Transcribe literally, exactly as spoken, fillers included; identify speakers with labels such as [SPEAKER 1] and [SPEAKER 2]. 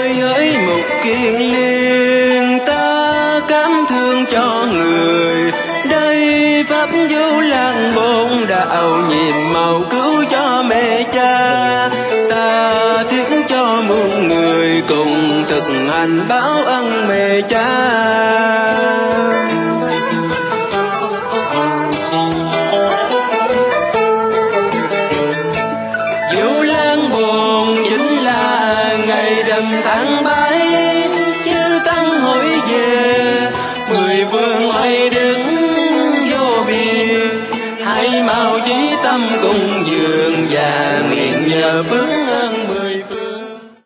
[SPEAKER 1] ơi hỡi một kiên liên, ta cảm thương cho người. Đây pháp du làng bồn đạo, nhiệm màu cứu cho mẹ cha. Ta thiết cho muôn người cùng thực hành báo ân mẹ cha. Du làng bồn chính là ngày rằm tháng bảy, chư tăng hội về mười phương mây đứng vô biên. Hãy mau chí tâm cùng dường và nguyện nhờ phước